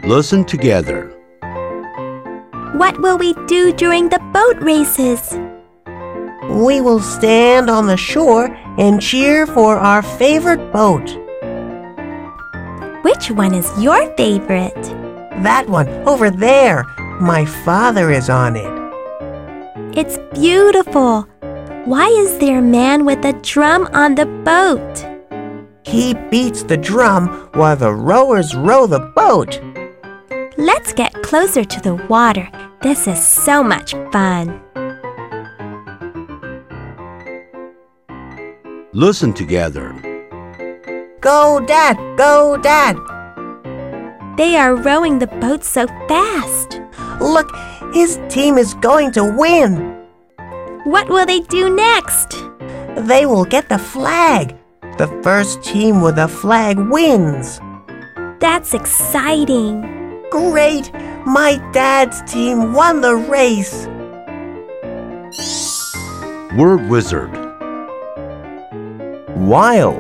Listen together. What will we do during the boat races? We will stand on the shore and cheer for our favorite boat. Which one is your favorite? That one over there. My father is on it. It's beautiful. Why is there a man with a drum on the boat? He beats the drum while the rowers row the boat. Let's get closer to the water. This is so much fun. Listen together. Go, Dad! Go, Dad! They are rowing the boat so fast. Look, his team is going to win. What will they do next? They will get the flag. The first team with the flag wins. That's exciting. Great! My dad's team won the race. Word wizard. While.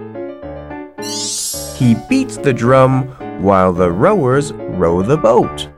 He beats the drum while the rowers row the boat.